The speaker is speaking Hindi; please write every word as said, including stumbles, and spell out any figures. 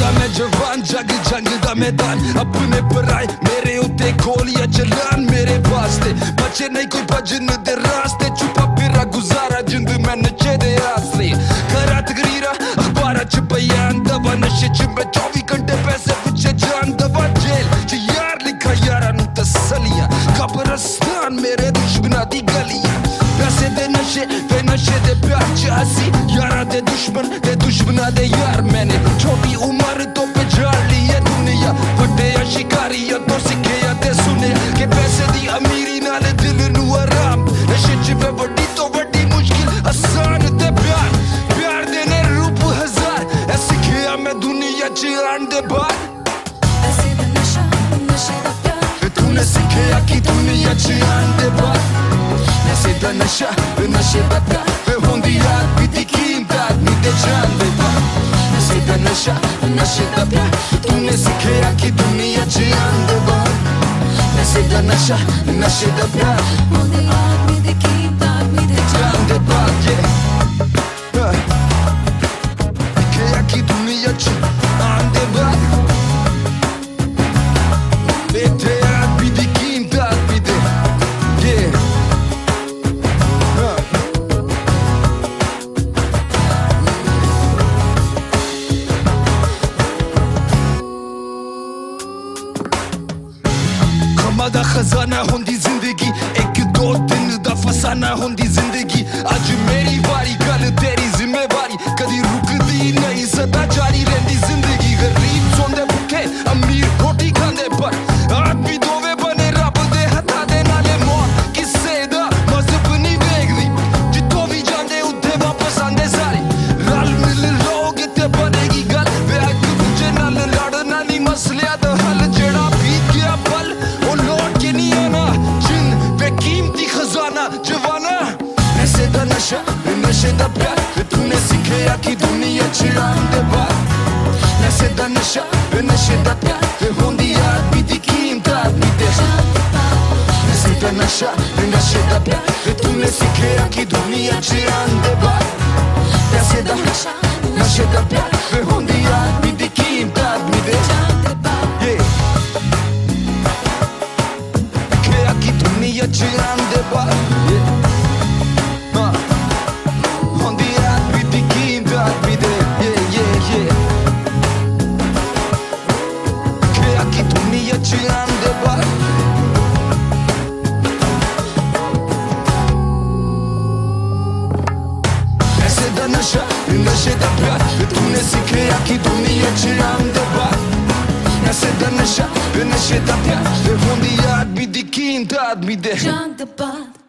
दा मैं जवान जग जंग दा मैदान अपने पराए मेरे उत्ते गोलियां चलान मेरे वास्ते बचे नहीं कोई भजन दे रास्ते चुपा फिरा गुजारा जिंद मैं नशे दे आसरे करा तकरीरा अखबारां च बयान दवा नशे च मैं चौबी घंटे पैसे पिछे जान दवा जेल च यार लिखा यारां नूं तसलियां कब्रिस्तान मेरे दुश्मनां दी गलियां पैसे दे नशे ते नशे दे प्यार च हसी यारां दे दुश्मन ते दुश्मनां दे यार मैंने छोटी उम्र तो पहचान ली है दुनिया वड्डे शिकारी तो सिक्खे ते सुने कि पैसे दी अमीरी नाल दिल नूं आराम नशे च वे वड्डी तो वड्डी मुश्किल आसान ते प्यार प्यार दे ने रूप हजार ऐ सिक्खिया मैं दुनिया च आन दे बाद पैसे दा नशा नशे दा प्यार तूने सिक्खिया कि दुनिया च आन दे बाद पैसे दा नशा नशे दा प्यार होंदी याद भी दी कीमत आदमी ते जान दे बाद पैसे दा नशा नशे दा प्यार तूने सिक्खिया कि दुनिया च आन दे बाद पैसे दा नशा नशे दा प्यार होंदी आदमी दी कीमत आदमी ते जान दे बाद सिक्खिया कि दुनिया च आन दे बाद बेटे आदमी दी कीमत आदमी ते yeah दा खजाना होंदी जिंदगी एक दो दिन दा फसाना होंदी जिंदगी अज मेरी बारी कल तेरी जिम्मेवारी कदी रुकदी नहीं सदा जारी रहंदी जिंदगी गरीब सोंदे भुखे अमीर रोटी खांदे पर आदमी दोवे बने रब दे हत्थां दे नाले मौत किसे दा मजहब नहीं वेखदी जित्थों भी जांदे उत्थे वापस आंदे सारे रल मिल लोग ते बनेगी गल वे इक दूजे नाल लड़ना नहीं मसलियां दा हल जेड़ा बीत गया पल जवाना पैसे दा नशा नशे दा प्यार तूने सिक्खिया कि दुनिया च आन दे बाद पैसे दा नशा नशे दा प्यार होंदी आदमी दी कीमत आदमी ते पैसे दा नशा नशे दा प्यार तूने सिक्खिया कि दुनिया च आन दे बाद पैसे दा नशा नशे दा प्यार होंदी आदमी दी कीमत आदमी ते सिक्खिया कि दुनिया च आन दे बाद नशे दा प्यार तूने सिक्खिया कि दुनिया च आन दे बाद पैसे दा नशा नशे दा प्यार होंदी आदमी दी कीमत आदमी दे जान दे बाद